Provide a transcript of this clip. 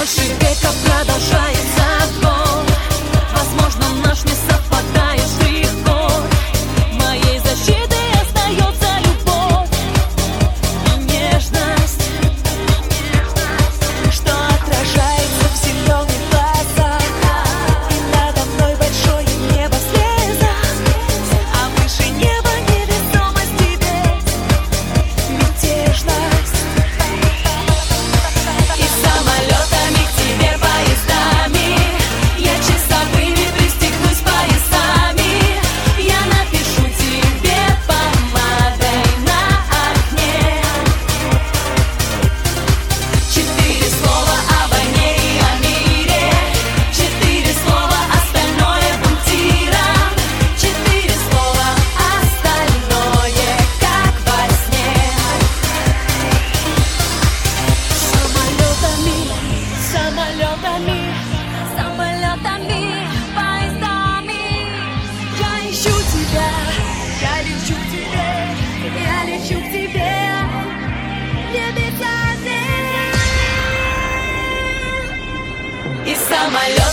Больше века продолжается год. Возможно, наш не совпадает штрих-код. Моей защитой остается любовь и нежность, что отражается в зеленых глазах. И надо мной большое небо слеза, а выше неба невесомость тебе, мятежность. И самолетами к тебе поездами, я часовыми пристегнусь поясами. Я напишу тебе помадой на окне 4 слова о войне и о мире, 4 слова, остальное бунтиром, 4 слова, остальное как во сне. Самолетами, самолетами, поездами я ищу тебя, я лечу к тебе, я лечу к тебе. Небеса, и самолет.